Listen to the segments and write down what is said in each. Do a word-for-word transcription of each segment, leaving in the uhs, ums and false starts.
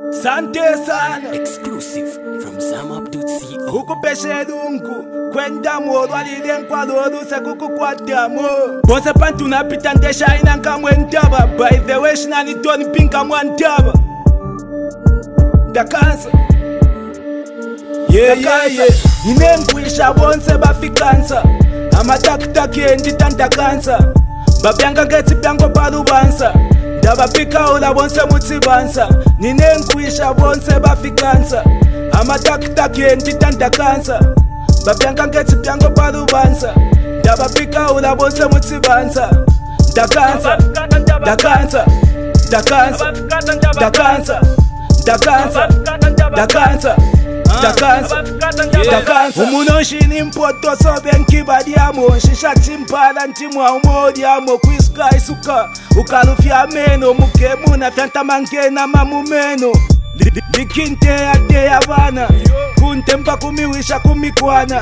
Sante sana Exclusive from Zamap dot co. ukupeshe lungu kwenda modwa lile nkwalolu sekukukwatamo bonse pantu napita ndesha ina nkamwe ntaba by the way shinani toni pinka mwantaba dakansa yeah yeah yeah ine nkwisha bonse bafikansa amatakitaki enditandakansa babyanga ngeti byango balubansa ndabapika ula bonse mutsibansa nine nkwisha bonse bafikansa amatakitaki enditandakansa babyanga ngeti byango balubansa ndabapika ula bonse mutsibansa dakansa dakansa dakansa dakansa dakansa dakansa dakansa dakansa umuno nshini mpoto sobe nkibadiamo nshisha chimpala nchimwa umodiamo kwisika isuka ukalufya meno mukemu na fyanta mangena mamumeno likinte ate yabana kuntempa kumiwisha kumikwana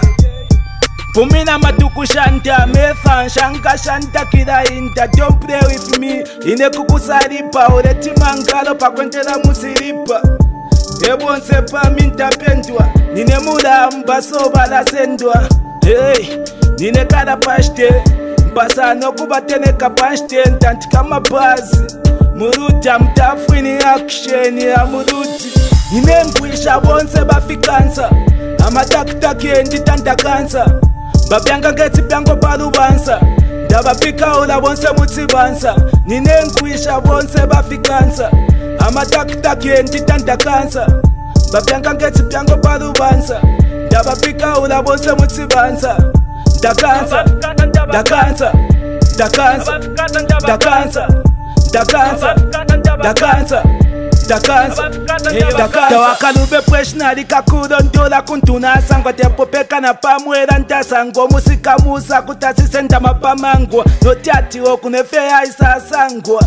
Pumina matuku shanta methan shanka shanta kida inta don't play with me ine kukusaripa ureti mangalo pa kwentela musiripa Ebon sepa minta pendwa nine mula mbaso bala sendwa hey nine kada pashte mbasa no kubatene kapashte ntanti kama bazi muruta mtafwini action ya muruti nine nkwisha bonse bafikansa amatakitaki enditandakansa babyanga ngeti byango balubansa ndabapika ula bonse mutsibansa nine nkwisha bonse bafikansa amatakitaki enditandakansa babyanga ngeti byango balubansa ndabapika ula bonse mutsibansa dakansa dakansa dakansa dakansa dakansa dakansa dakansa dakansa wakalube preshnali kakudo ndola kuntuna sangwa tepopeka na pamwera ntasango musika musa kutasisenta mapamangwa notiati okunefeya isasangwa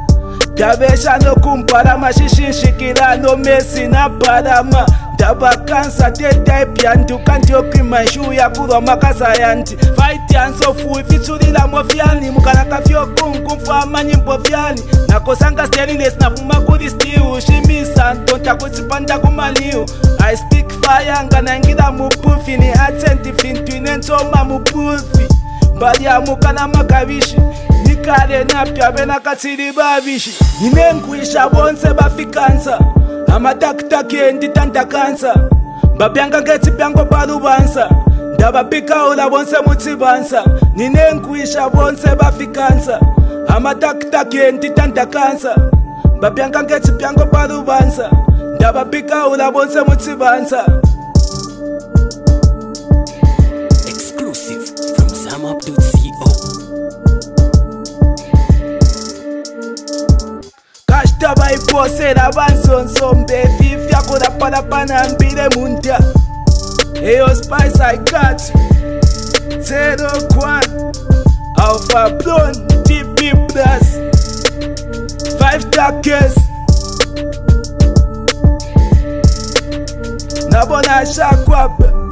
Dabesha no kumpara mashishinshikira no mesi na parama Dabakansa teta ipyandu kanti okrimanshu ya kurwa makasa yanti Fight yansofu ifitulila mofiani mukalaka fyo kungu mfama nyimbo fyani Nakosanga stainless na fumakuri stiu Shimisa ntonta kuchipanda kumaliu I speak fire ngana ngira mupufi ni atenti fintwine ntoma mupufi Mbali ya mukana makabishi Nikale napya bena katsiri babishi nine nkwisha bonse bafikansa amatakitaki enditandakansa babyanga ngeti byango balubansa ndabapika ula bonse mutsibansa nine nkwisha bonse bafikansa amatakitaki enditandakansa babyanga ngeti byango balubansa ndabapika ula bonse mutsibansa Exclusive from Zamap dot co. Kashtaba iposera bansonsombe fifya koda pada pana mbile muntia Eyo spice I got Zero Kwan Alpha Blonde T P Plus Five star case Nabona shakwapa